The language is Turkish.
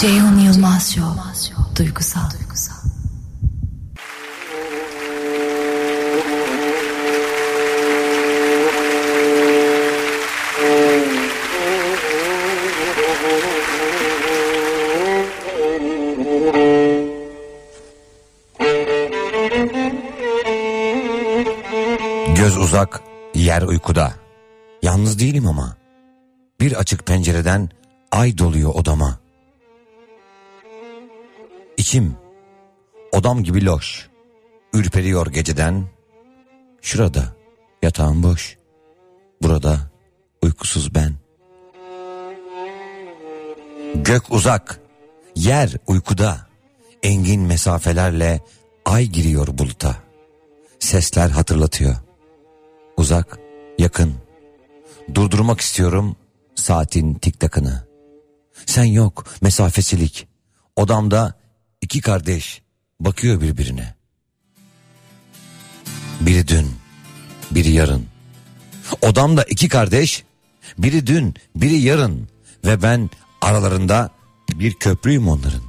Ceyhun Yılmaz Show. Duygusal. Göz uzak, yer uykuda. Yalnız değilim ama. Bir açık pencereden ay doluyor odama. İçim odam gibi loş. Ürperiyor geceden. Şurada yatağım boş. Burada uykusuz ben. Gök uzak, yer uykuda. Engin mesafelerle ay giriyor buluta. Sesler hatırlatıyor. Uzak, yakın. Durdurmak istiyorum saatin tiktakını. Sen yok, mesafesilik. Odamda iki kardeş bakıyor birbirine. Biri dün, biri yarın. Odamda iki kardeş, biri dün, biri yarın. Ve ben aralarında bir köprüyüm onların.